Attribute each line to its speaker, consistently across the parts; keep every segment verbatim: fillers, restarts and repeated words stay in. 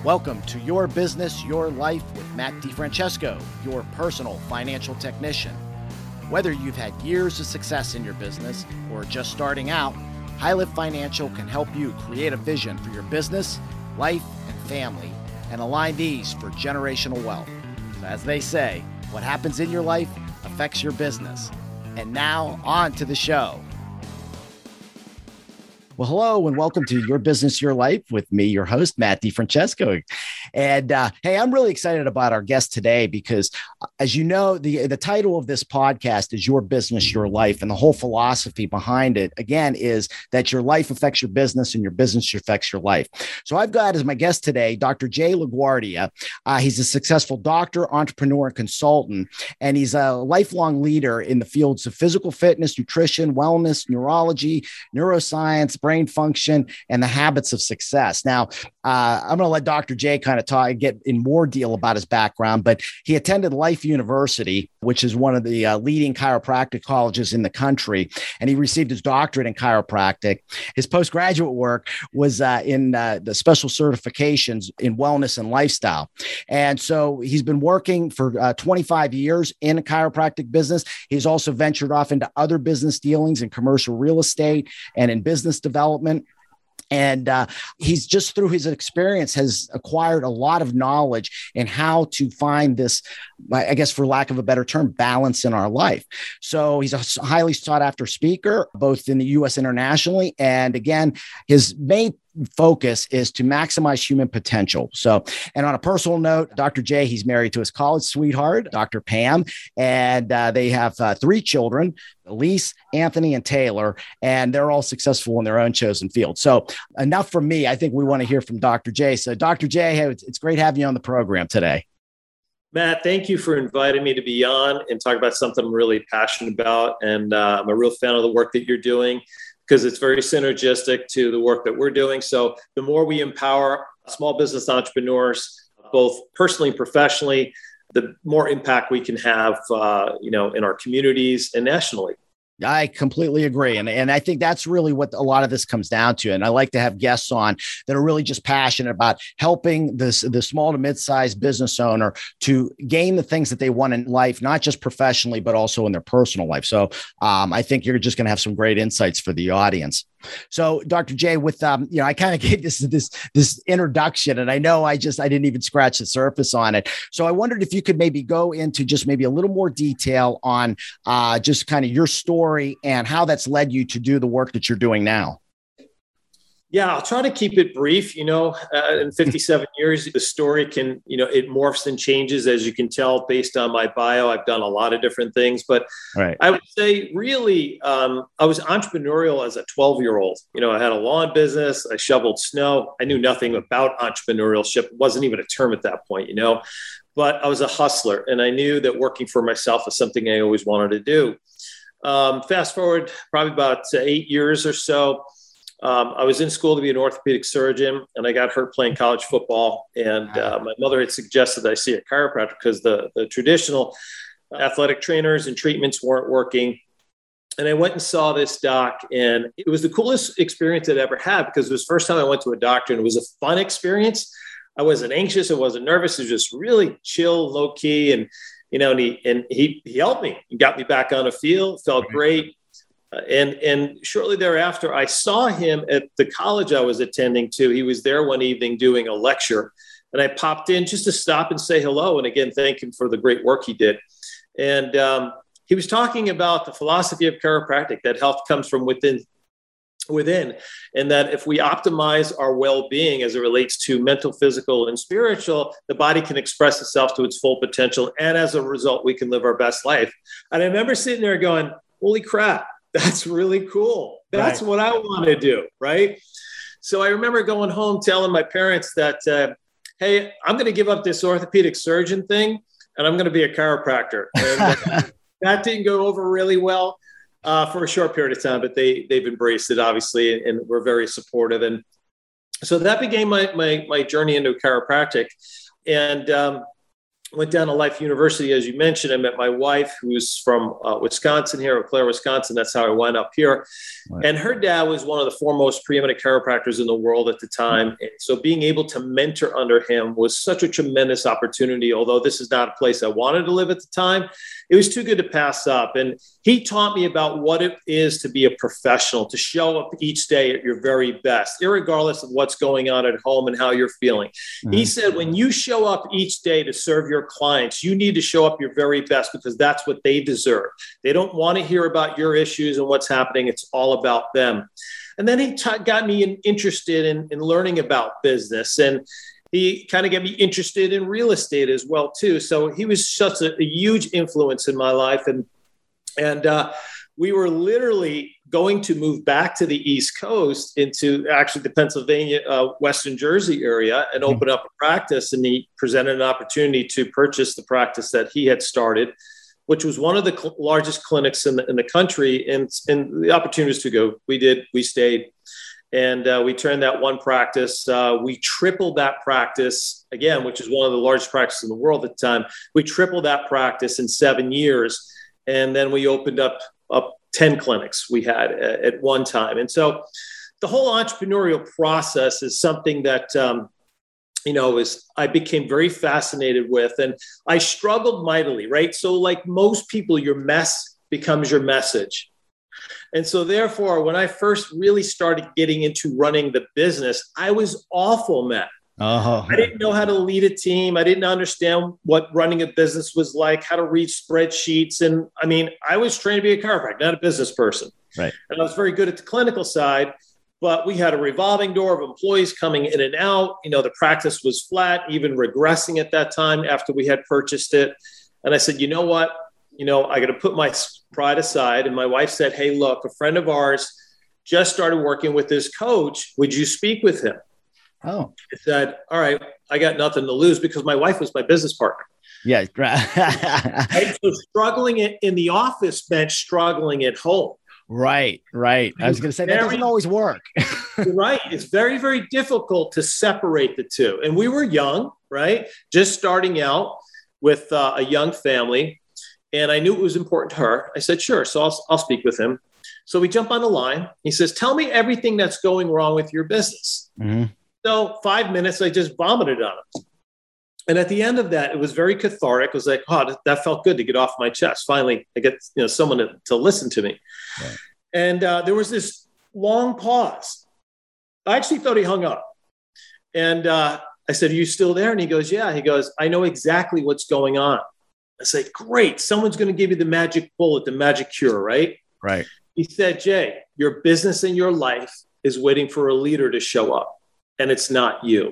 Speaker 1: Welcome to Your Business, Your Life with Matt DeFrancesco, your personal financial technician. Whether you've had years of success in your business or just starting out, HighLift Financial can help you create a vision for your business, life, and family, and align these for generational wealth. So as they say, what happens in your life affects your business. And now, on to the show. Well, hello and welcome to Your Business, Your Life with me, your host, Matt DeFrancesco. And uh, hey, I'm really excited about our guest today because, as you know, the, the title of this podcast is Your Business, Your Life. And the whole philosophy behind it, again, is that your life affects your business and your business affects your life. So I've got as my guest today, Doctor Jay LaGuardia. Uh, he's a successful doctor, entrepreneur, and consultant, and he's a lifelong leader in the fields of physical fitness, nutrition, wellness, neurology, neuroscience, brain function, and the habits of success. Now, uh, I'm going to let Doctor Jay kind of talk, get in more deal about his background, but he attended Life University, which is one of the uh, leading chiropractic colleges in the country, and he received his doctorate in chiropractic. His postgraduate work was uh, in uh, the special certifications in wellness and lifestyle. And so he's been working for uh, twenty-five years in a chiropractic business. He's also ventured off into other business dealings in commercial real estate and in business development. development. And uh, he's just through his experience has acquired a lot of knowledge in how to find this, I guess, for lack of a better term, balance in our life. So he's a highly sought after speaker, both in the U S internationally. And again, his main focus is to maximize human potential. So, and on a personal note, Doctor Jay, he's married to his college sweetheart, Doctor Pam, and uh, they have uh, three children, Elise, Anthony, and Taylor, and they're all successful in their own chosen field. So enough from me. I think we want to hear from Doctor Jay. So Doctor Jay, hey, it's, it's great having you on the program today.
Speaker 2: Matt, thank you for inviting me to be on and talk about something I'm really passionate about. And uh, I'm a real fan of the work that you're doing, because it's very synergistic to the work that we're doing. So the more we empower small business entrepreneurs, both personally and professionally, the more impact we can have, uh, you know, in our communities and nationally.
Speaker 1: I completely agree. And, and I think that's really what a lot of this comes down to. And I like to have guests on that are really just passionate about helping this, the small to mid-sized business owner to gain the things that they want in life, not just professionally, but also in their personal life. So um, I think you're just going to have some great insights for the audience. So Doctor Jay, with, um, you know, I kind of gave this, this, this introduction, and I know I just, I didn't even scratch the surface on it. So I wondered if you could maybe go into just maybe a little more detail on uh, just kind of your story and how that's led you to do the work that you're doing now.
Speaker 2: Yeah, I'll try to keep it brief. You know, uh, in fifty-seven years, the story can, you know, it morphs and changes, as you can tell based on my bio. I've done a lot of different things, but right. I would say really, um, I was entrepreneurial as a twelve year old. You know, I had a lawn business. I shoveled snow. I knew nothing about entrepreneurship. It wasn't even a term at that point, you know, but I was a hustler, and I knew that working for myself was something I always wanted to do. Um, fast forward probably about eight years or so. Um, I was in school to be an orthopedic surgeon, and I got hurt playing college football. And uh, my mother had suggested that I see a chiropractor because the, the traditional athletic trainers and treatments weren't working. And I went and saw this doc, and it was the coolest experience I'd ever had because it was the first time I went to a doctor, and it was a fun experience. I wasn't anxious. I wasn't nervous. It was just really chill, low key. And, you know, and he, and he, he helped me. He got me back on the field, felt great. Uh, and and shortly thereafter, I saw him at the college I was attending to. He was there one evening doing a lecture, and I popped in just to stop and say hello. And again, thank him for the great work he did. And um, he was talking about the philosophy of chiropractic, that health comes from within, within, and that if we optimize our well-being as it relates to mental, physical, and spiritual, the body can express itself to its full potential. And as a result, we can live our best life. And I remember sitting there going, holy crap. That's really cool. That's right. What I want to do. Right. So I remember going home telling my parents that, uh, hey, I'm going to give up this orthopedic surgeon thing and I'm going to be a chiropractor. And uh, that didn't go over really well uh, for a short period of time, but they, they've embraced it, obviously, and we're very supportive. And so that began my, my, my journey into chiropractic. And um, went down to Life University, as you mentioned. I met my wife, who's from uh, Wisconsin here, Eau Claire, Wisconsin. That's how I wound up here. Right. And her dad was one of the foremost preeminent chiropractors in the world at the time. And so being able to mentor under him was such a tremendous opportunity. Although this is not a place I wanted to live at the time, it was too good to pass up. And he taught me about what it is to be a professional, to show up each day at your very best, irregardless of what's going on at home and how you're feeling. Mm-hmm. He said, when you show up each day to serve your clients, you need to show up your very best, because that's what they deserve. They don't want to hear about your issues and what's happening. It's all about them. And then he t- got me in, interested in, in learning about business, and he kind of got me interested in real estate as well too. So he was such a, a huge influence in my life. And, and uh, we were literally going to move back to the East Coast into actually the Pennsylvania, uh, Western Jersey area, and open up a practice. And he presented an opportunity to purchase the practice that he had started, which was one of the cl- largest clinics in the, in the country. And, and the opportunities to go, we did, we stayed. And uh, we turned that one practice. Uh, we tripled that practice again, which is one of the largest practices in the world at the time. We tripled that practice in seven years. And then we opened up, up ten clinics we had at, at one time. And so the whole entrepreneurial process is something that, um, you know, is I became very fascinated with. And I struggled mightily, right? So like most people, your mess becomes your message. And so therefore, when I first really started getting into running the business, I was awful, Matt. Uh-huh. I didn't know how to lead a team. I didn't understand what running a business was like, how to read spreadsheets. And I mean, I was trained to be a chiropractor, not a business person.
Speaker 1: Right.
Speaker 2: And I was very good at the clinical side, but we had a revolving door of employees coming in and out. You know, the practice was flat, even regressing at that time after we had purchased it. And I said, you know what? You know, I got to put my pride aside. And my wife said, hey, look, a friend of ours just started working with this coach. Would you speak with him?
Speaker 1: Oh,
Speaker 2: I said, all right, I got nothing to lose, because my wife was my business partner.
Speaker 1: Yeah.
Speaker 2: Right? So struggling in the office meant struggling at home.
Speaker 1: Right, right. I was going to say very, that doesn't always work.
Speaker 2: Right. It's very, very difficult to separate the two. And we were young, right? Just starting out with uh, a young family. And I knew it was important to her. I said, sure. So I'll, I'll speak with him. So we jump on the line. He says, tell me everything that's going wrong with your business. Mm-hmm. So five minutes, I just vomited on him. And at the end of that, it was very cathartic. It was like, oh, that felt good to get off my chest. Finally, I get you know someone to, to listen to me. Right. And uh, there was this long pause. I actually thought he hung up. And uh, I said, are you still there? And he goes, yeah. He goes, I know exactly what's going on. I say, great. Someone's going to give you the magic bullet, the magic cure, right?
Speaker 1: Right.
Speaker 2: He said, Jay, your business and your life is waiting for a leader to show up, and it's not you.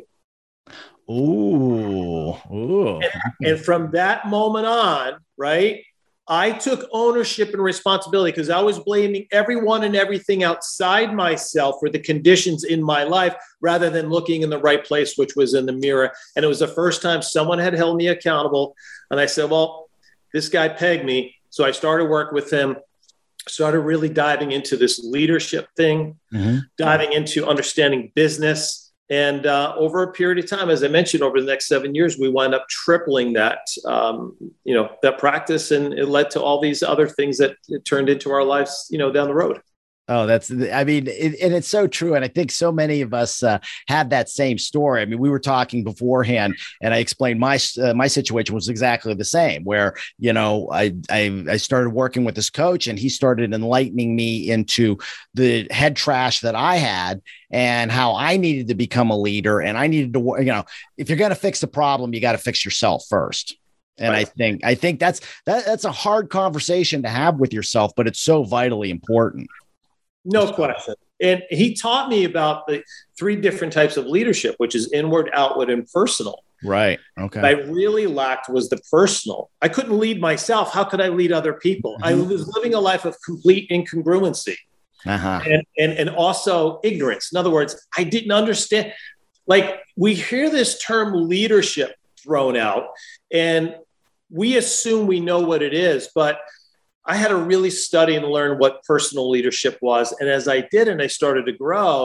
Speaker 1: Ooh. Ooh.
Speaker 2: And, and from that moment on, right, I took ownership and responsibility, because I was blaming everyone and everything outside myself for the conditions in my life, rather than looking in the right place, which was in the mirror. And it was the first time someone had held me accountable. And I said, well, this guy pegged me. So I started working with him, started really diving into this leadership thing, mm-hmm. diving into understanding business. And uh, over a period of time, as I mentioned, over the next seven years, we wound up tripling that, um, you know, that practice, and it led to all these other things that it turned into our lives, you know, down the road.
Speaker 1: Oh, that's, I mean, it, and it's so true. And I think so many of us uh, have that same story. I mean, we were talking beforehand, and I explained my, uh, my situation was exactly the same, where, you know, I, I, I started working with this coach, and he started enlightening me into the head trash that I had and how I needed to become a leader. And I needed to, you know, if you're going to fix the problem, you got to fix yourself first. And right. I think, I think that's, that, that's a hard conversation to have with yourself, but it's so vitally important.
Speaker 2: No question. And he taught me about the three different types of leadership, which is inward, outward, and personal.
Speaker 1: Right. Okay.
Speaker 2: What I really lacked was the personal. I couldn't lead myself. How could I lead other people? Mm-hmm. I was living a life of complete incongruency uh-huh. and, and, and also ignorance. In other words, I didn't understand. Like, we hear this term leadership thrown out, and we assume we know what it is, but I had to really study and learn what personal leadership was. And as I did, and I started to grow,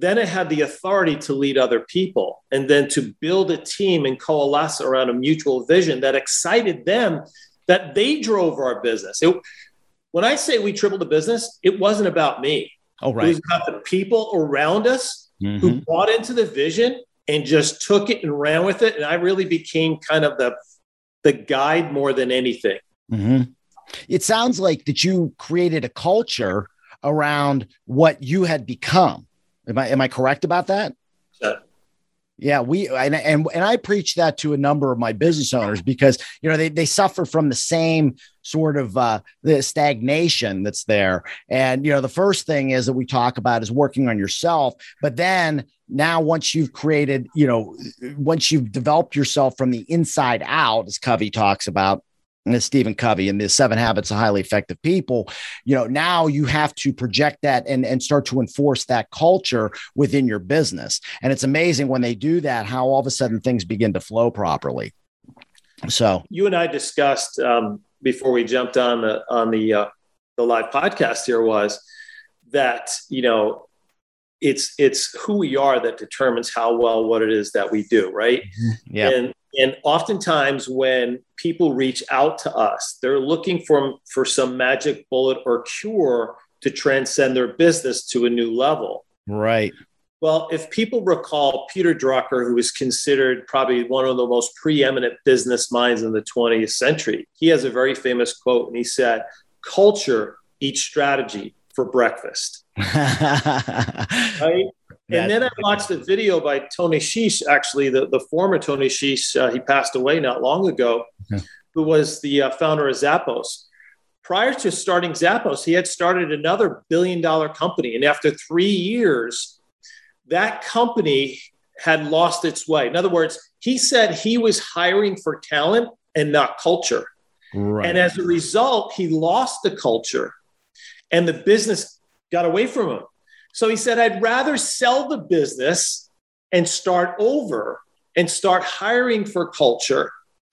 Speaker 2: then it had the authority to lead other people and then to build a team and coalesce around a mutual vision that excited them, that they drove our business. It, when I say we tripled the business, it wasn't about me.
Speaker 1: Oh, right.
Speaker 2: It was about the people around us mm-hmm. who bought into the vision and just took it and ran with it. And I really became kind of the, the guide more than anything.
Speaker 1: Mm-hmm. It sounds like that you created a culture around what you had become. Am I, am I correct about that?
Speaker 2: Yeah.
Speaker 1: Yeah, we and, and and I preach that to a number of my business owners because, you know, they they suffer from the same sort of uh, the stagnation that's there. And, you know, the first thing is that we talk about is working on yourself. But then now once you've created, you know, once you've developed yourself from the inside out, as Covey talks about, and it's Stephen Covey and the Seven Habits of Highly Effective People, you know, now you have to project that and, and start to enforce that culture within your business. And it's amazing when they do that, how all of a sudden things begin to flow properly. So
Speaker 2: you and I discussed um, before we jumped on the, on the, uh, the live podcast here was that, you know, it's, it's who we are that determines how well what it is that we do. Right.
Speaker 1: Yeah.
Speaker 2: And, And oftentimes when people reach out to us, they're looking for, for some magic bullet or cure to transcend their business to a new level.
Speaker 1: Right.
Speaker 2: Well, if people recall Peter Drucker, who is considered probably one of the most preeminent business minds in the twentieth century, he has a very famous quote, and he said, "Culture eats strategy for breakfast." Right? And then I watched a video by Tony Hsieh, actually, the, the former Tony Hsieh, uh, he passed away not long ago, okay. who was the uh, founder of Zappos. Prior to starting Zappos, he had started another billion dollar company. And after three years, that company had lost its way. In other words, he said he was hiring for talent and not culture. Right. And as a result, he lost the culture and the business got away from him. So he said, I'd rather sell the business and start over and start hiring for culture.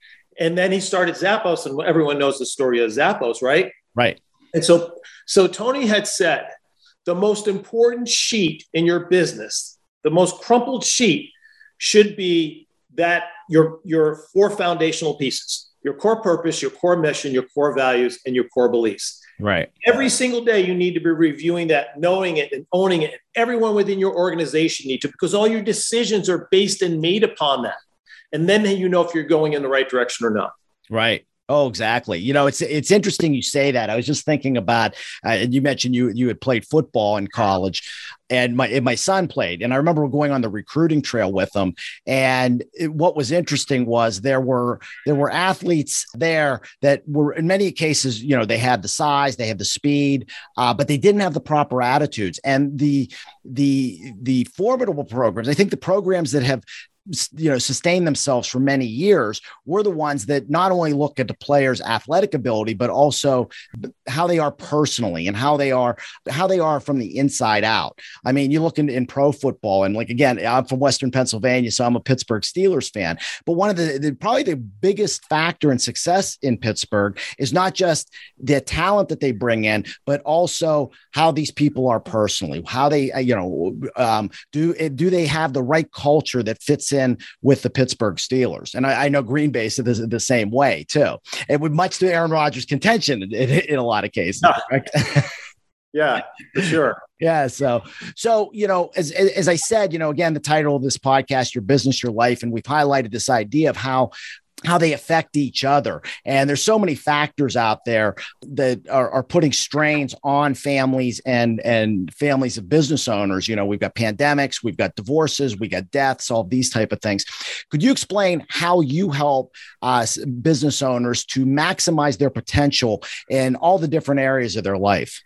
Speaker 2: And then he started Zappos, and everyone knows the story of Zappos, right?
Speaker 1: Right.
Speaker 2: And so, so Tony had said, the most important sheet in your business, the most crumpled sheet should be that your, your four foundational pieces, your core purpose, your core mission, your core values, and your core beliefs.
Speaker 1: Right.
Speaker 2: Every single day, you need to be reviewing that, knowing it and owning it. Everyone within your organization need to, because all your decisions are based and made upon that. And then you know if you're going in the right direction or not.
Speaker 1: Right. Oh, exactly. You know, it's it's interesting you say that. I was just thinking about, uh, and you mentioned you you had played football in college, and my and my son played, and I remember going on the recruiting trail with him. And it, what was interesting was there were there were athletes there that were in many cases, you know, they had the size, they had the speed, uh, but they didn't have the proper attitudes. And the the the formidable programs, I think the programs that have, you know, sustain themselves for many years were the ones that not only look at the player's athletic ability, but also how they are personally and how they are, how they are from the inside out. I mean, you look in, in pro football, and like, again, I'm from Western Pennsylvania, so I'm a Pittsburgh Steelers fan, but one of the, the probably the biggest factor in success in Pittsburgh is not just the talent that they bring in, but also how these people are personally, how they, you know, um, do, do they have the right culture that fits in in with the Pittsburgh Steelers. And I, I know Green Bay said this the same way too. It would much to Aaron Rodgers' contention in, in, in a lot of cases.
Speaker 2: Yeah, yeah, for sure.
Speaker 1: Yeah. So, so, you know, as, as I said, you know, again, the title of this podcast, Your Business, Your Life, and we've highlighted this idea of how how they affect each other. And there's so many factors out there that are, are putting strains on families and, and families of business owners. You know, we've got pandemics, we've got divorces, we got deaths, all these type of things. Could you explain how you help uh, business owners to maximize their potential in all the different areas of their life?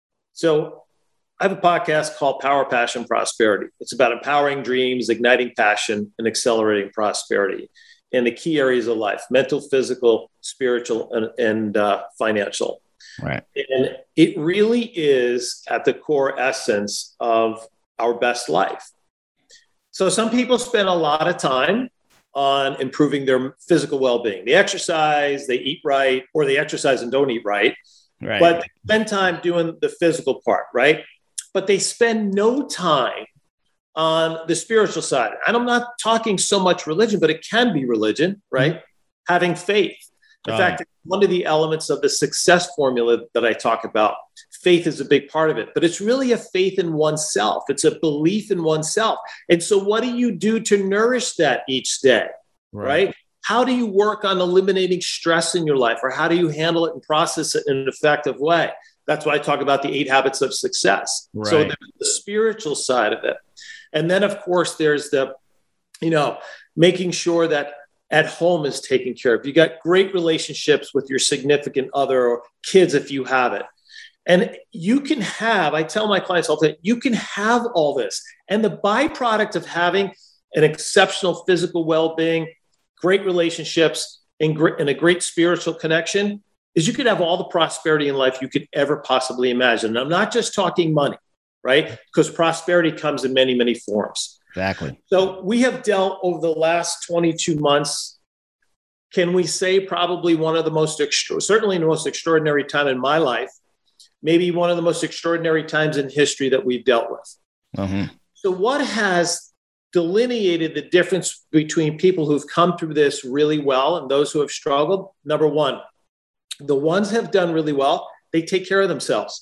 Speaker 2: So I have a podcast called Power, Passion, Prosperity. It's about empowering dreams, igniting passion, and accelerating prosperity in the key areas of life: mental, physical, spiritual, and, and uh, financial.
Speaker 1: Right.
Speaker 2: And it really is at the core essence of our best life. So some people spend a lot of time on improving their physical well-being. They exercise, they eat right, or they exercise and don't eat right.
Speaker 1: Right.
Speaker 2: But they spend time doing the physical part, right? But they spend no time on the spiritual side. And I'm not talking so much religion, but it can be religion, right? Mm-hmm. Having faith. In oh. fact, one of the elements of the success formula that I talk about, faith is a big part of it, but it's really a faith in oneself. It's a belief in oneself. And so what do you do to nourish that each day, right? right? How do you work on eliminating stress in your life, or how do you handle it and process it in an effective way? That's why I talk about the eight habits of success. Right. So there's the spiritual side of it. And then, of course, there's the, you know, making sure that at home is taken care of. You got great relationships with your significant other or kids if you have it. And you can have, I tell my clients all the time, you can have all this. And the byproduct of having an exceptional physical well-being, great relationships, and, gr- and a great spiritual connection is you could have all the prosperity in life you could ever possibly imagine. And I'm not just talking money, right? Because prosperity comes in many, many forms.
Speaker 1: Exactly.
Speaker 2: So we have dealt over the last twenty-two months, can we say probably one of the most, extra- certainly the most extraordinary time in my life, maybe one of the most extraordinary times in history that we've dealt with. Mm-hmm. So what has delineated the difference between people who've come through this really well and those who have struggled? Number one, the ones have done really well, they take care of themselves.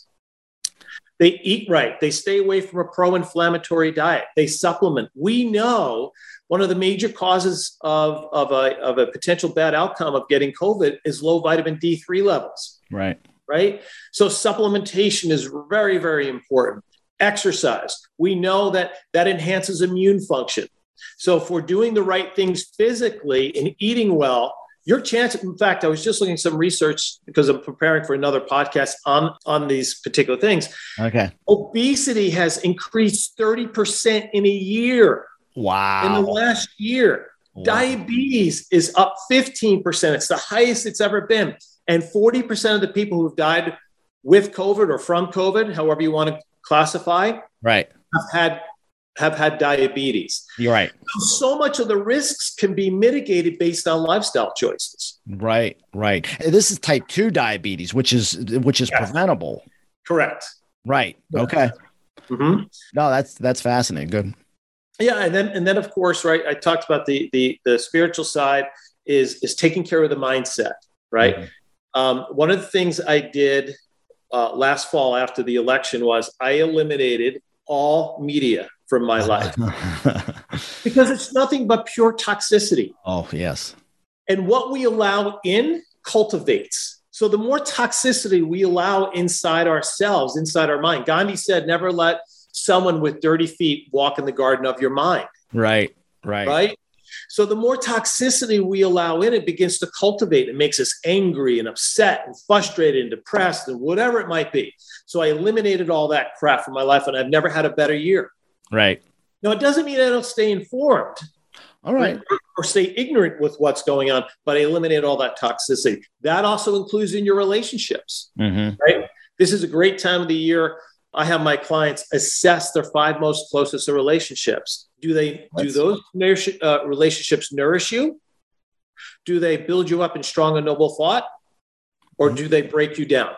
Speaker 2: They eat right. They stay away from a pro-inflammatory diet. They supplement. We know one of the major causes of, of, a, of a potential bad outcome of getting COVID is low vitamin D three levels.
Speaker 1: Right.
Speaker 2: Right. So supplementation is very, very important. Exercise. We know that that enhances immune function. So if we're doing the right things physically and eating well, your chance, in fact, I was just looking at some research because I'm preparing for another podcast on, on these particular things.
Speaker 1: Okay.
Speaker 2: Obesity has increased thirty percent in a year.
Speaker 1: Wow.
Speaker 2: In the last year. Wow. Diabetes is up fifteen percent. It's the highest it's ever been. And forty percent of the people who've died with COVID or from COVID, however you want to classify,
Speaker 1: right,
Speaker 2: have had have had diabetes.
Speaker 1: You're right.
Speaker 2: So much of the risks can be mitigated based on lifestyle choices.
Speaker 1: Right, right. This is type two diabetes, which is which is yes. preventable.
Speaker 2: Correct.
Speaker 1: Right. Okay.
Speaker 2: Mm-hmm.
Speaker 1: No, that's that's fascinating. Good.
Speaker 2: Yeah, and then and then of course, right. I talked about the the the spiritual side is is taking care of the mindset. Right. Mm-hmm. Um, one of the things I did uh, last fall after the election was I eliminated all media from my life because it's nothing but pure toxicity.
Speaker 1: Oh, yes.
Speaker 2: And what we allow in cultivates. So the more toxicity we allow inside ourselves, inside our mind, Gandhi said, never let someone with dirty feet walk in the garden of your mind.
Speaker 1: Right, right.
Speaker 2: Right. So the more toxicity we allow in, it begins to cultivate. It makes us angry and upset and frustrated and depressed and whatever it might be. So I eliminated all that crap from my life and I've never had a better year.
Speaker 1: Right.
Speaker 2: Now, it doesn't mean I don't stay informed.
Speaker 1: All right.
Speaker 2: Or, or stay ignorant with what's going on, but I eliminate all that toxicity. That also includes in your relationships, mm-hmm. right? This is a great time of the year. I have my clients assess their five most closest relationships. Do they That's... do those nourish, uh, relationships nourish you? Do they build you up in strong and noble thought? Or do they break you down?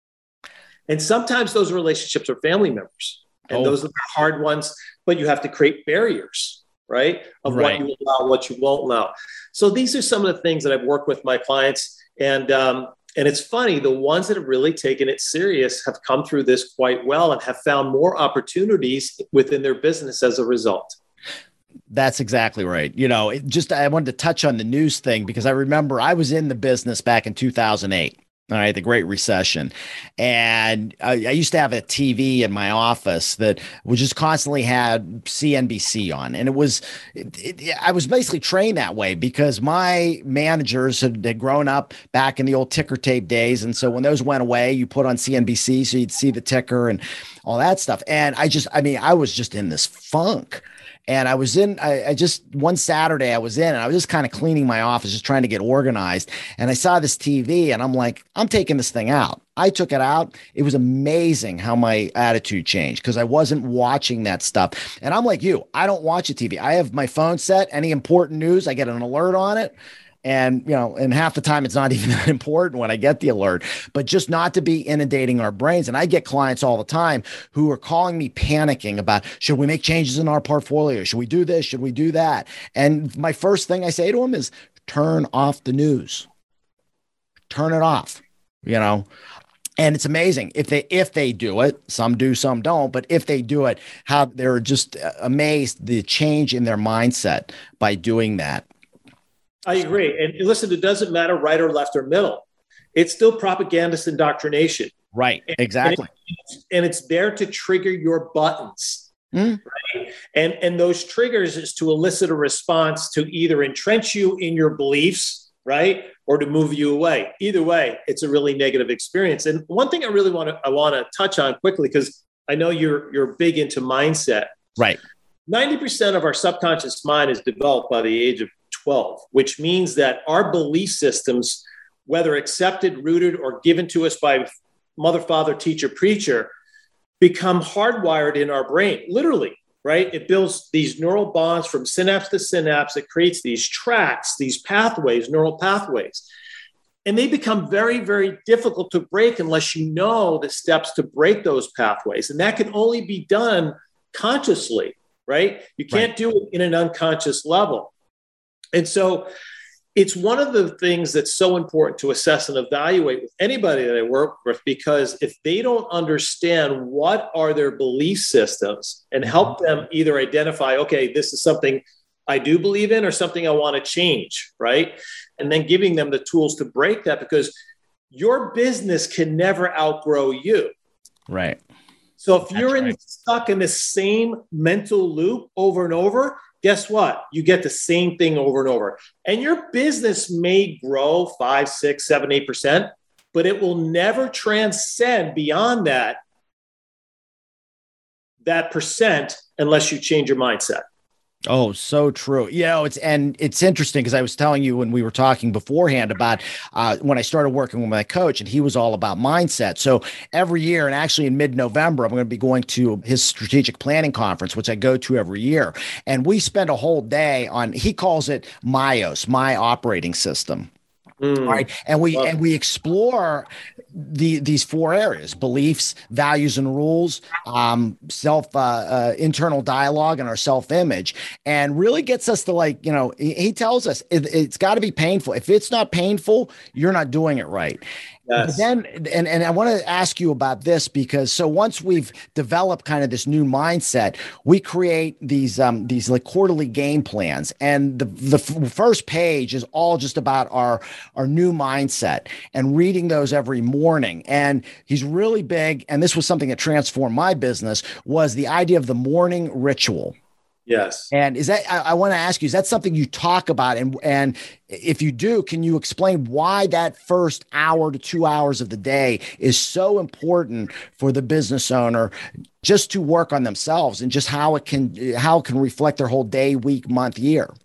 Speaker 2: And sometimes those relationships are family members. And oh. those are the hard ones, but you have to create barriers, right? Of right. what you allow, what you won't allow. So these are some of the things that I've worked with my clients. And, um, and it's funny, the ones that have really taken it serious have come through this quite well and have found more opportunities within their business as a result.
Speaker 1: That's exactly right. You know, it just, I wanted to touch on the news thing because I remember I was in the business back in two thousand eight. All right, the Great Recession. And I, I used to have a T V in my office that was just constantly had C N B C on. And it was, it, it, I was basically trained that way because my managers had, had grown up back in the old ticker tape days. And so when those went away, you put on C N B C so you'd see the ticker and all that stuff. And I just, I mean, I was just in this funk. And I was in, I, I just, one Saturday I was in and I was just kind of cleaning my office, just trying to get organized. And I saw this T V and I'm like, I'm taking this thing out. I took it out. It was amazing how my attitude changed because I wasn't watching that stuff. And I'm like you, I don't watch a T V. I have my phone set, any important news, I get an alert on it. And, you know, and half the time it's not even that important when I get the alert, but just not to be inundating our brains. And I get clients all the time who are calling me panicking about, should we make changes in our portfolio? Should we do this? Should we do that? And my first thing I say to them is turn off the news, turn it off, you know? And it's amazing if they, if they do it, some do, some don't, but if they do it, how they're just amazed the change in their mindset by doing that.
Speaker 2: I agree. And listen, it doesn't matter right or left or middle. It's still propagandist indoctrination.
Speaker 1: Right.
Speaker 2: And,
Speaker 1: exactly.
Speaker 2: And, it, and it's there to trigger your buttons. Mm. Right? And, and those triggers is to elicit a response to either entrench you in your beliefs, right? Or to move you away. Either way, it's a really negative experience. And one thing I really want to I want to touch on quickly, because I know you're you're big into mindset.
Speaker 1: Right.
Speaker 2: ninety percent of our subconscious mind is developed by the age of twelve, which means that our belief systems, whether accepted, rooted, or given to us by mother, father, teacher, preacher, become hardwired in our brain, literally, right? It builds these neural bonds from synapse to synapse. It creates these tracks, these pathways, neural pathways. And they become very, very difficult to break unless you know the steps to break those pathways. And that can only be done consciously, right? You can't right. do it in an unconscious level. And so it's one of the things that's so important to assess and evaluate with anybody that I work with, because if they don't understand what are their belief systems and help them either identify, okay, this is something I do believe in or something I want to change, right? And then giving them the tools to break that, because your business can never outgrow you.
Speaker 1: Right.
Speaker 2: So if you're in, right. stuck in the same mental loop over and over, guess what? You get the same thing over and over. And your business may grow five, six, seven, eight percent, but it will never transcend beyond that, that percent unless you change your mindset.
Speaker 1: Oh, so true. You know, it's, and it's interesting because I was telling you when we were talking beforehand about uh, when I started working with my coach, and he was all about mindset. So every year, and actually in mid-November, I'm going to be going to his strategic planning conference, which I go to every year. And we spend a whole day on, he calls it MyOS, my operating system. Mm. Right. And we well, and we explore the these four areas: beliefs, values, and rules, um, self, uh, uh, internal dialogue, and our self-image, and really gets us to, like, you know, he, he tells us it, it's got to be painful. If it's not painful, you're not doing it right. Yes. But then, and, and I want to ask you about this, because so once we've developed kind of this new mindset, we create these um, these like quarterly game plans, and the the f- first page is all just about our our new mindset and reading those every morning. And he's really big, and this was something that transformed my business, was the idea of the morning ritual.
Speaker 2: Yes.
Speaker 1: And is that, I, I want to ask you, is that something you talk about? And, and if you do, can you explain why that first hour to two hours of the day is so important for the business owner just to work on themselves, and just how it can, how it can reflect their whole day, week, month, year?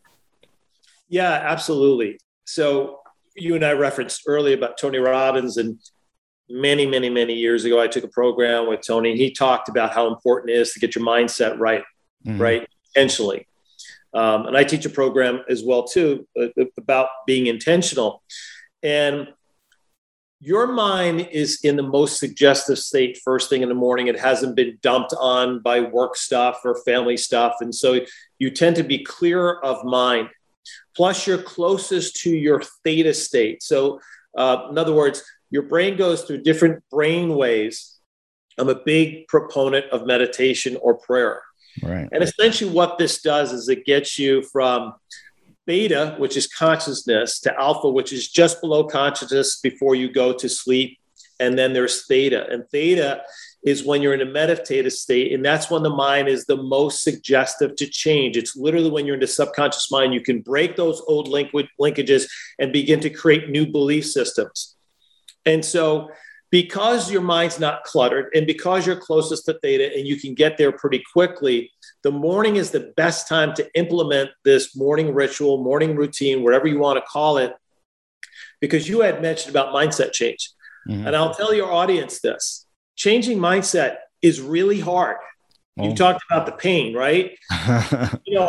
Speaker 2: Yeah, absolutely. So you and I referenced earlier about Tony Robbins, and many, many, many years ago, I took a program with Tony, and he talked about how important it is to get your mindset right, mm-hmm. right? Intentionally. Um, and I teach a program as well, too, uh, about being intentional. And your mind is in the most suggestive state first thing in the morning. It hasn't been dumped on by work stuff or family stuff. And so you tend to be clearer of mind. Plus, you're closest to your theta state. So uh, in other words, your brain goes through different brain waves. I'm a big proponent of meditation or prayer.
Speaker 1: Right.
Speaker 2: And essentially what this does is it gets you from beta, which is consciousness, to alpha, which is just below consciousness before you go to sleep. And then there's theta. And theta is when you're in a meditative state. And that's when the mind is the most suggestive to change. It's literally when you're in the subconscious mind, you can break those old link- linkages and begin to create new belief systems. And so because your mind's not cluttered, and because you're closest to theta and you can get there pretty quickly, the morning is the best time to implement this morning ritual, morning routine, whatever you want to call it, because you had mentioned about mindset change. Mm-hmm. And I'll tell your audience this: changing mindset is really hard. Oh. You talked about the pain, right? you know,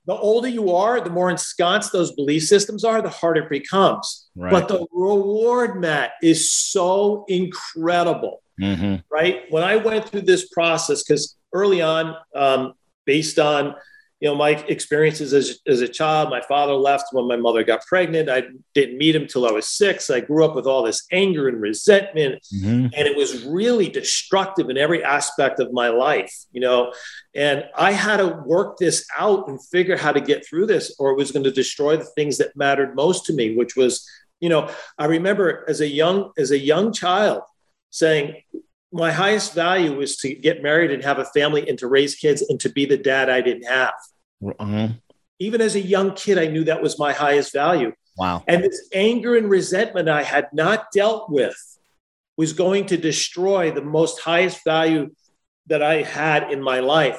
Speaker 2: the older you are, the more ensconced those belief systems are, the harder it becomes. Right. But the reward, Matt, is so incredible, mm-hmm. right? When I went through this process, because early on, um, based on you know my experiences as, as a child, my father left when my mother got pregnant. I didn't meet him till I was six. I grew up with all this anger and resentment, mm-hmm. and it was really destructive in every aspect of my life, you know. And I had to work this out and figure how to get through this, or it was going to destroy the things that mattered most to me, which was, you know, I remember as a young as a young child saying, my highest value was to get married and have a family and to raise kids and to be the dad I didn't have. Uh-huh. Even as a young kid, I knew that was my highest value.
Speaker 1: Wow.
Speaker 2: And this anger and resentment I had not dealt with was going to destroy the most highest value that I had in my life.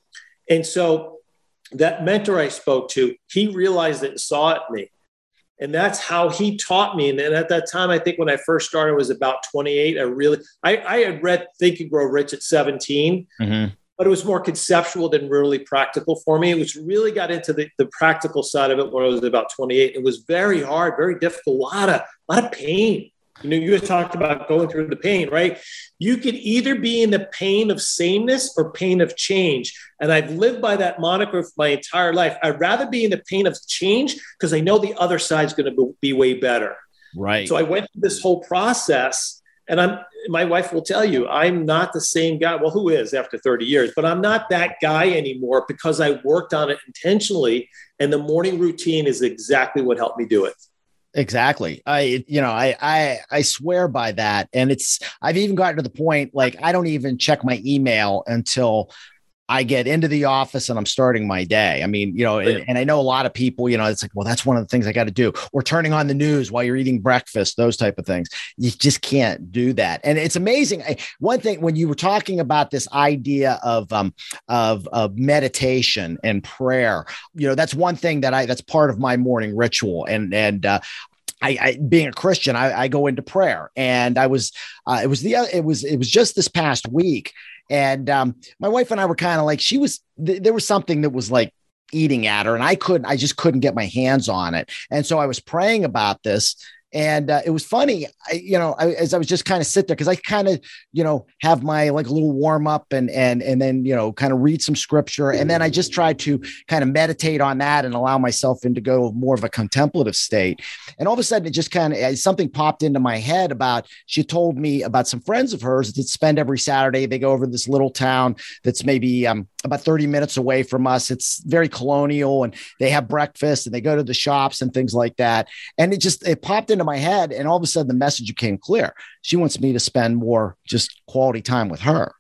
Speaker 2: And so that mentor I spoke to, he realized it and saw it in me. And that's how he taught me. And then at that time, I think when I first started, I was about twenty-eight. I really, I, I had read Think and Grow Rich at seventeen, mm-hmm. but it was more conceptual than really practical for me. It was really got into the, the practical side of it when I was about twenty-eight. It was very hard, very difficult, a lot of, a lot of pain. You know, you talked about going through the pain, right? You could either be in the pain of sameness or pain of change. And I've lived by that moniker for my entire life. I'd rather be in the pain of change because I know the other side's going to be way better.
Speaker 1: Right.
Speaker 2: So I went through this whole process, and I'm, my wife will tell you, I'm not the same guy. Well, who is after thirty years? But I'm not that guy anymore because I worked on it intentionally. And the morning routine is exactly what helped me do it.
Speaker 1: Exactly. I, you know, I, I, I swear by that. And it's, I've even gotten to the point, like, I don't even check my email until I get into the office and I'm starting my day. I mean, you know, and, and I know a lot of people, you know, it's like, well, that's one of the things I got to do, or turning on the news while you're eating breakfast, those type of things. You just can't do that. And it's amazing. I, one thing, when you were talking about this idea of, um, of, of meditation and prayer, you know, that's one thing that I, that's part of my morning ritual. And, and, uh, I, I, being a Christian, I, I go into prayer, and I was, uh, it was the, it was, it was just this past week. And um, my wife and I were kind of like, she was, th- there was something that was like eating at her, and I couldn't, I just couldn't get my hands on it. And so I was praying about this. And uh, it was funny, I, you know, I, as I was just kind of sit there, because I kind of, you know, have my like a little warm up and and and then, you know, kind of read some scripture. And then I just tried to kind of meditate on that and allow myself into go more of a contemplative state. And all of a sudden, it just kind of, something popped into my head about, she told me about some friends of hers that spend every Saturday, they go over to this little town that's maybe um, about thirty minutes away from us. It's very colonial, and they have breakfast and they go to the shops and things like that. And it just, it popped into my head, and all of a sudden the message became clear. She wants me to spend more just quality time with her.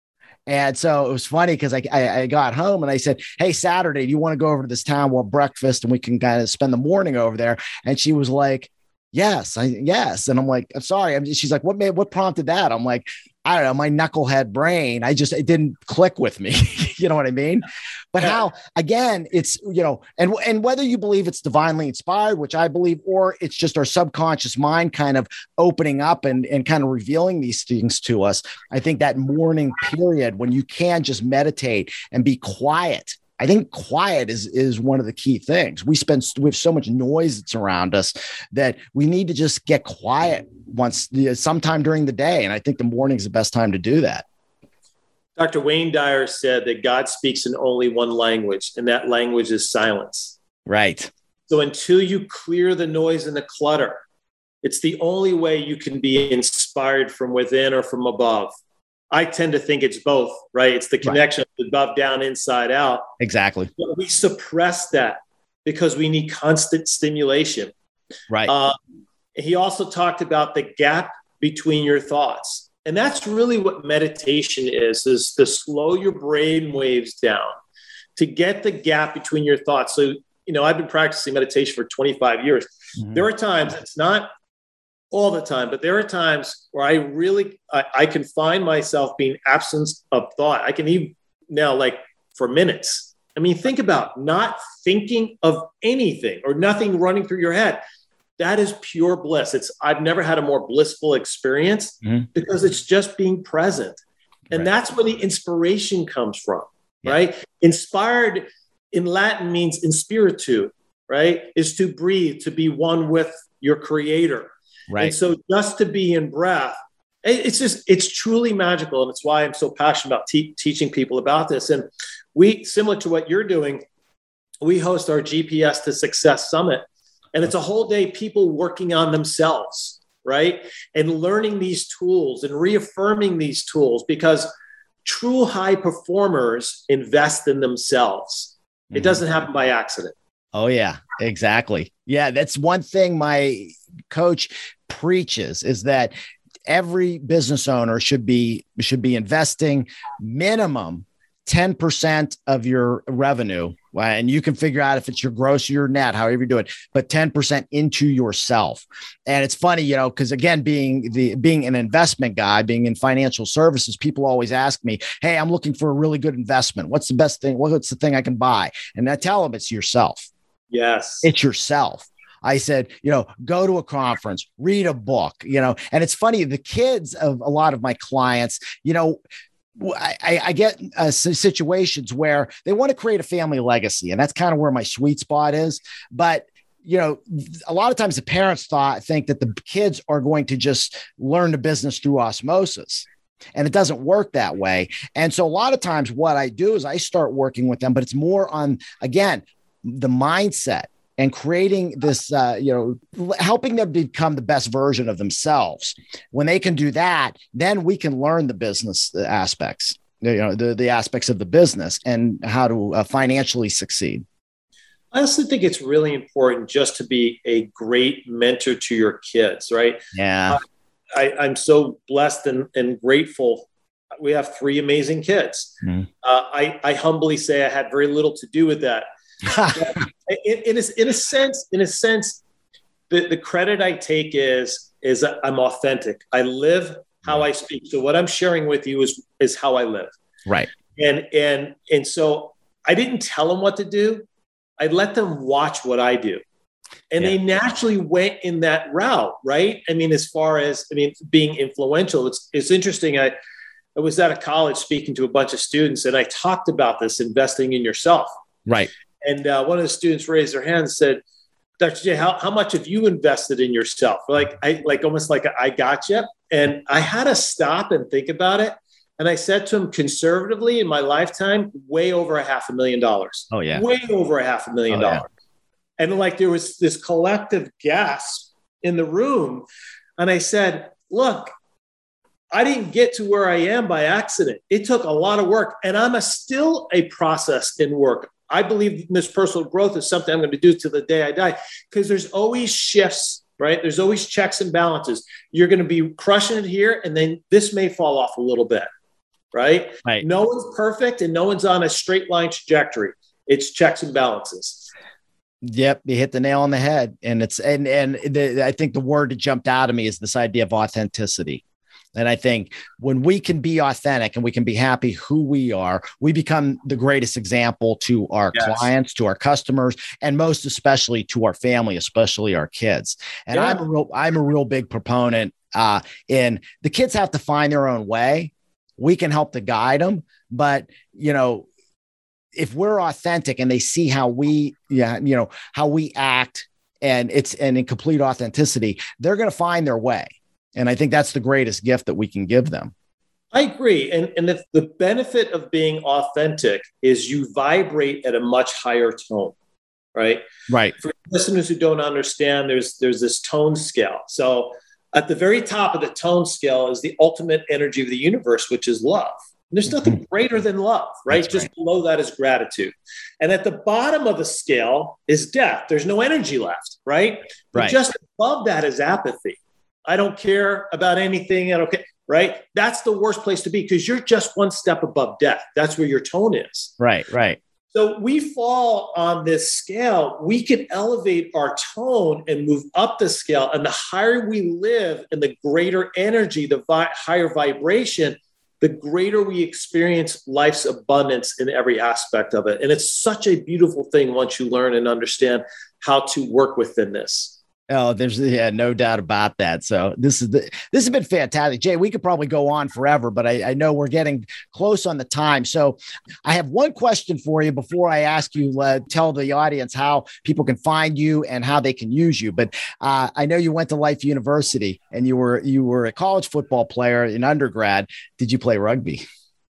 Speaker 1: And so it was funny because I, I, I got home and I said, hey, Saturday, do you want to go over to this town, we'll have breakfast and we can kind of spend the morning over there? And she was like, yes, I, yes. And I'm like, I'm sorry. I'm just, she's like, what made, what prompted that? I'm like, I don't know, my knucklehead brain, I just, it didn't click with me. You know what I mean? But yeah. How, again, it's, you know, and, and whether you believe it's divinely inspired, which I believe, or it's just our subconscious mind kind of opening up and, and kind of revealing these things to us. I think that morning period when you can just meditate and be quiet, I think quiet is, is one of the key things. We spend, we have so much noise that's around us that we need to just get quiet once, sometime during the day. And I think the morning is the best time to do that.
Speaker 2: Doctor Wayne Dyer said that God speaks in only one language, and that language is silence.
Speaker 1: Right.
Speaker 2: So until you clear the noise and the clutter, it's the only way you can be inspired from within or from above. I tend to think it's both, right? It's the connection right. of above, down, inside, out.
Speaker 1: Exactly.
Speaker 2: But we suppress that because we need constant stimulation.
Speaker 1: Right.
Speaker 2: Uh, he also talked about the gap between your thoughts. And that's really what meditation is, is to slow your brain waves down, to get the gap between your thoughts. So, you know, I've been practicing meditation for twenty-five years. Mm-hmm. There are times, it's not all the time, but there are times where I really, I, I can find myself being absent of thought. I can even now, like for minutes. I mean, think about not thinking of anything or nothing running through your head. That is pure bliss. It's, I've never had a more blissful experience mm-hmm. because it's just being present. And right. that's where the inspiration comes from, yeah. right? Inspired in Latin means in spiritu, right? Is to breathe, to be one with your creator. Right. And so just to be in breath, it's just, it's truly magical. And it's why I'm so passionate about te- teaching people about this. And we, similar to what you're doing, we host our G P S to Success Summit. And it's a whole day, people working on themselves, right? And learning these tools and reaffirming these tools, because true high performers invest in themselves. It doesn't happen by accident.
Speaker 1: Oh, yeah, exactly. Yeah, that's one thing my coach preaches, is that every business owner should be should be investing minimum ten percent of your revenue. And you can figure out if it's your gross or your net, however you do it, but ten percent into yourself. And it's funny, you know, because again, being the being an investment guy, being in financial services, people always ask me, hey, I'm looking for a really good investment. What's the best thing? What's the thing I can buy? And I tell them it's yourself.
Speaker 2: Yes.
Speaker 1: It's yourself. I said, you know, go to a conference, read a book, you know, and it's funny, the kids of a lot of my clients, you know, I, I get uh, situations where they want to create a family legacy, and that's kind of where my sweet spot is. But, you know, a lot of times the parents thought, think that the kids are going to just learn the business through osmosis. And it doesn't work that way. And so a lot of times what I do is I start working with them, but it's more on, again, the mindset and creating this, uh, you know, helping them become the best version of themselves. When they can do that, then we can learn the business aspects, you know, the, the aspects of the business and how to uh, financially succeed.
Speaker 2: I also think it's really important just to be a great mentor to your kids, right?
Speaker 1: Yeah.
Speaker 2: I, I'm so blessed and, and grateful. We have three amazing kids. Mm. Uh, I, I humbly say I had very little to do with that. in, in, a, in a sense, in a sense, the, the credit I take is, is that I'm authentic. I live how I speak. So what I'm sharing with you is, is how I live.
Speaker 1: Right.
Speaker 2: And, and, and so I didn't tell them what to do. I let them watch what I do. And yeah. they naturally went in that route, right? I mean, as far as, I mean, being influential, it's, it's interesting. I, I was at a college speaking to a bunch of students, and I talked about this, investing in yourself.
Speaker 1: Right.
Speaker 2: And uh, one of the students raised their hand and said, Doctor J, how, how much have you invested in yourself? Like, I like almost like a, I got you. And I had to stop and think about it. And I said to him, conservatively in my lifetime, way over a half a million dollars.
Speaker 1: Oh, yeah.
Speaker 2: Way over a half a million
Speaker 1: oh,
Speaker 2: dollars. Yeah. And like there was this collective gasp in the room. And I said, look, I didn't get to where I am by accident. It took a lot of work. And I'm a, still a process in work. I believe this personal growth is something I'm going to do to the day I die, because there's always shifts, right? There's always checks and balances. You're going to be crushing it here, and then this may fall off a little bit, right?
Speaker 1: Right.
Speaker 2: No one's perfect, and no one's on a straight line trajectory. It's checks and balances.
Speaker 1: Yep, you hit the nail on the head. And it's and and the, I think the word that jumped out of me is this idea of authenticity. And I think when we can be authentic and we can be happy who we are, we become the greatest example to our yes. clients, to our customers, and most especially to our family, especially our kids. And yeah. I'm a real, I'm a real big proponent uh, in the kids have to find their own way. We can help to guide them, but you know, if we're authentic and they see how we, yeah, you know, how we act, and it's and in complete authenticity, they're going to find their way. And I think that's the greatest gift that we can give them.
Speaker 2: I agree. And, and the, the benefit of being authentic is you vibrate at a much higher tone, right?
Speaker 1: Right.
Speaker 2: For listeners who don't understand, there's, there's this tone scale. So at the very top of the tone scale is the ultimate energy of the universe, which is love. And there's nothing greater than love, right? That's Just right. below that is gratitude. And at the bottom of the scale is death. There's no energy left, right? But
Speaker 1: right.
Speaker 2: just above that is apathy. I don't care about anything. I don't care, right? That's the worst place to be, because you're just one step above death. That's where your tone is.
Speaker 1: Right, right.
Speaker 2: So we fall on this scale. We can elevate our tone and move up the scale. And the higher we live and the greater energy, the vi- higher vibration, the greater we experience life's abundance in every aspect of it. And it's such a beautiful thing once you learn and understand how to work within this.
Speaker 1: Oh, there's yeah, no doubt about that. So this is the this has been fantastic, Jay. We could probably go on forever, but I, I know we're getting close on the time. So I have one question for you before I ask you. Uh, tell the audience how people can find you and how they can use you. But uh, I know you went to Life University and you were you were a college football player in undergrad. Did you play rugby?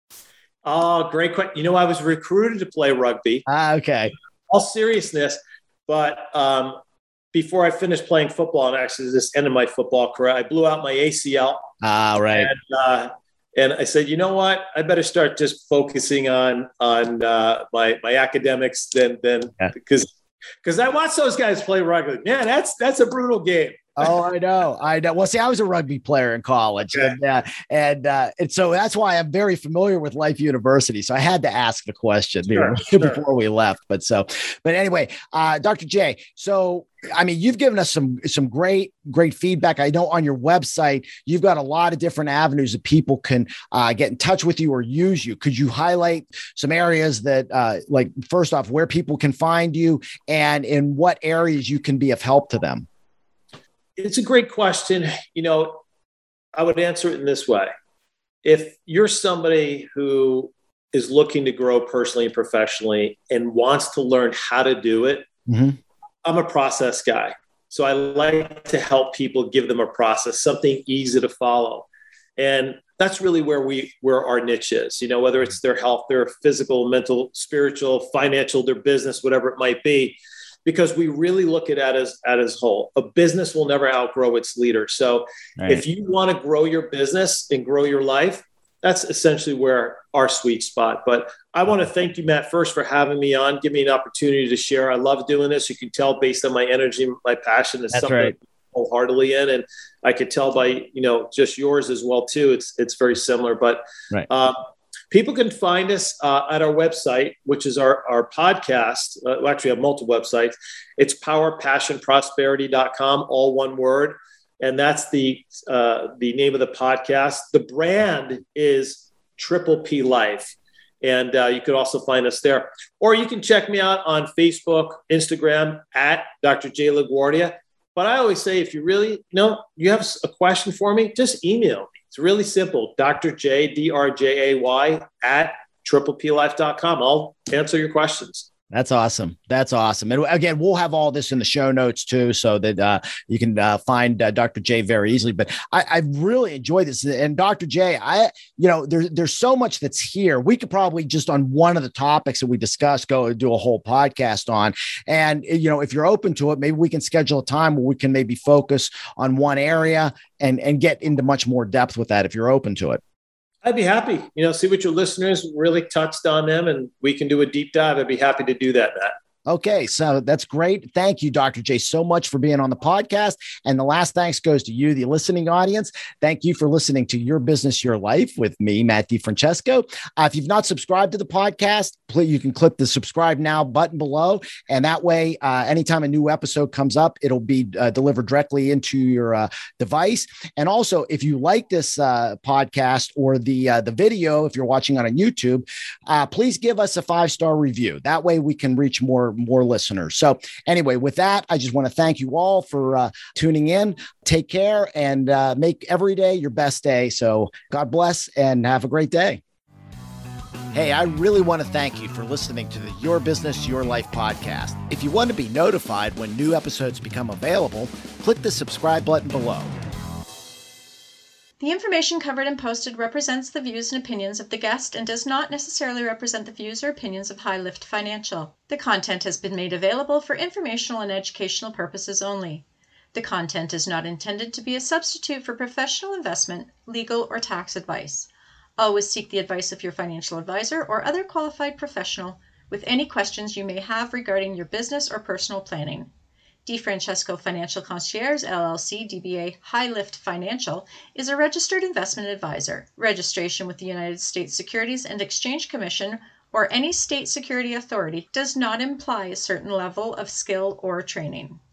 Speaker 2: Oh, great question. You know, I was recruited to play rugby.
Speaker 1: Ah, okay.
Speaker 2: All seriousness, but. Um, Before I finished playing football, and actually this ended my football career, I blew out my A C L.
Speaker 1: Ah, right.
Speaker 2: And, uh, and I said, you know what? I better start just focusing on on uh, my my academics than than yeah. because because I watched those guys play rugby. Man, that's that's a brutal game.
Speaker 1: Oh, I know. I know. Well, see, I was a rugby player in college. Okay. And, uh, and, uh, and so that's why I'm very familiar with Life University. So I had to ask the question sure, here, sure. before we left. But so, but anyway, uh, Doctor J, so, I mean, you've given us some, some great, great feedback. I know on your website, you've got a lot of different avenues that people can uh, get in touch with you or use you. Could you highlight some areas that, uh, like, first off, where people can find you and in what areas you can be of help to them?
Speaker 2: It's a great question. You know, I would answer it in this way. If you're somebody who is looking to grow personally and professionally and wants to learn how to do it, mm-hmm. I'm a process guy. So I like to help people, give them a process, something easy to follow. And that's really where we, where our niche is, you know, whether it's their health, their physical, mental, spiritual, financial, their business, whatever it might be. Because we really look at it as, as whole. A business will never outgrow its leader. So right. if you want to grow your business and grow your life, that's essentially where our sweet spot. But I want to thank you, Matt, first for having me on, give me an opportunity to share. I love doing this. You can tell based on my energy, my passion is something right. I'm wholeheartedly in. And I could tell by, you know, just yours as well, too. It's, it's very similar, but right. um, people can find us uh, at our website, which is our, our podcast. Uh, we actually have multiple websites. It's power passion prosperity dot com, all one word. And that's the uh, the name of the podcast. The brand is Triple P Life. And uh, you could also find us there. Or you can check me out on Facebook, Instagram, at Doctor J LaGuardia. But I always say, if you really, you know, you have a question for me, just email me. It's really simple. Doctor J, D R J A Y, at triple P life dot com. I'll answer your questions.
Speaker 1: That's awesome. That's awesome. And again, we'll have all this in the show notes too, so that uh, you can uh, find uh, Doctor J very easily. But I, I really enjoyed this. And Doctor J, I, you know, there's there's so much that's here. We could probably just on one of the topics that we discussed, go do a whole podcast on. And, you know, if you're open to it, maybe we can schedule a time where we can maybe focus on one area and, and get into much more depth with that if you're open to it.
Speaker 2: I'd be happy, you know, see what your listeners really touched on them and we can do a deep dive. I'd be happy to do that, Matt.
Speaker 1: Okay, so that's great. Thank you, Doctor J, so much for being on the podcast. And the last thanks goes to you, the listening audience. Thank you for listening to Your Business, Your Life with me, Matt DiFrancesco. Uh, if you've not subscribed to the podcast, please, you can click the subscribe now button below. And that way, uh, anytime a new episode comes up, it'll be uh, delivered directly into your uh, device. And also, if you like this uh, podcast or the uh, the video, if you're watching on a YouTube, uh, please give us a five-star review. That way we can reach more more listeners. So anyway, with that, I just want to thank you all for uh, tuning in. Take care and uh, make every day your best day. So God bless and have a great day. Hey, I really want to thank you for listening to the Your Business, Your Life podcast. If you want to be notified when new episodes become available, click the subscribe button below.
Speaker 3: The information covered and posted represents the views and opinions of the guest and does not necessarily represent the views or opinions of High Lift Financial. The content has been made available for informational and educational purposes only. The content is not intended to be a substitute for professional investment, legal, or tax advice. Always seek the advice of your financial advisor or other qualified professional with any questions you may have regarding your business or personal planning. DiFrancesco Financial Concierge, L L C, D B A High Lift Financial, is a registered investment advisor. Registration with the United States Securities and Exchange Commission or any state security authority does not imply a certain level of skill or training.